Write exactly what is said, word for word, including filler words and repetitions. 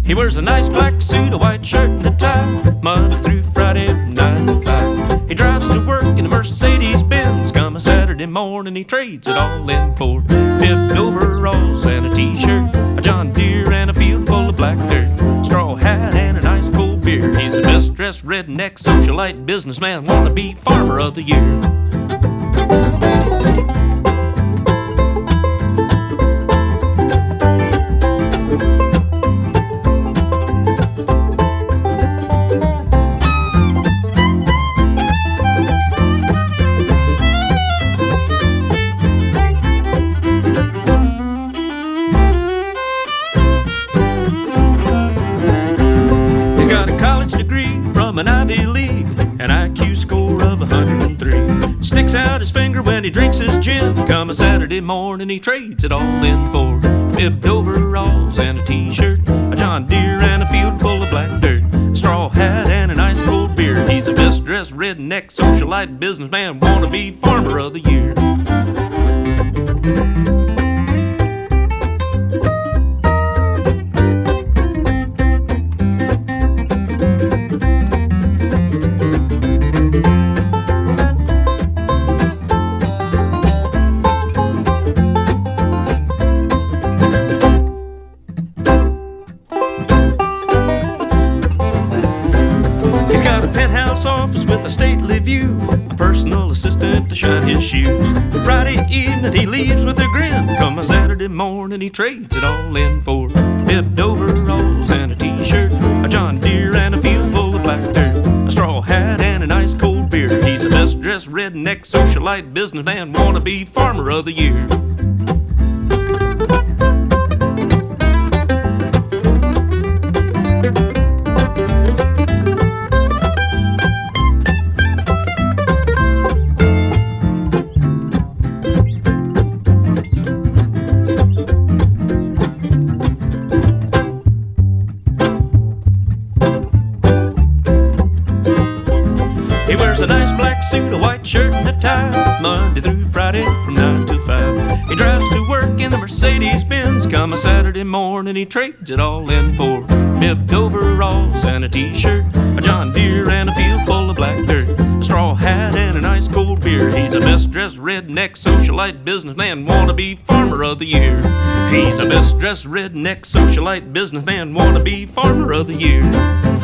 He wears a nice black suit, a white shirt and a tie, Monday through Friday from nine to five. He drives to work in a Mercedes Benz. Come a Saturday morning, he trades it all in for ripped overalls and a t-shirt, a John Deere and a field full of black dirt, straw hat and an ice cold beer. He's the best dressed redneck socialite businessman, wannabe farmer of the year. An Ivy League, an I Q score of one hundred three. Sticks out his finger when he drinks his gin. Come a Saturday morning, he trades it all in for ribbed overalls and a t-shirt, a John Deere and a field full of black dirt, a straw hat and an ice cold beer. He's the best dressed redneck socialite businessman, wannabe farmer of the year. Office with a stately view, a personal assistant to shine his shoes. Friday evening he leaves with a grin. Come a Saturday morning he trades it all in for ripped overalls and a t-shirt, a John Deere and a field full of black dirt, a straw hat and an ice cold beer. He's the best dressed redneck socialite businessman, wannabe farmer of the year. He wears a nice black suit, a white shirt and a tie, Monday through Friday from nine to five. He drives to work in a Mercedes Benz. Come a Saturday morning, he trades it all in for ribbed overalls and a t-shirt, a John Deere and a field full of black dirt, a straw hat and an ice cold beer. He's the best dressed redneck socialite businessman, wannabe farmer of the year. He's the best dressed redneck socialite businessman, wannabe farmer of the year.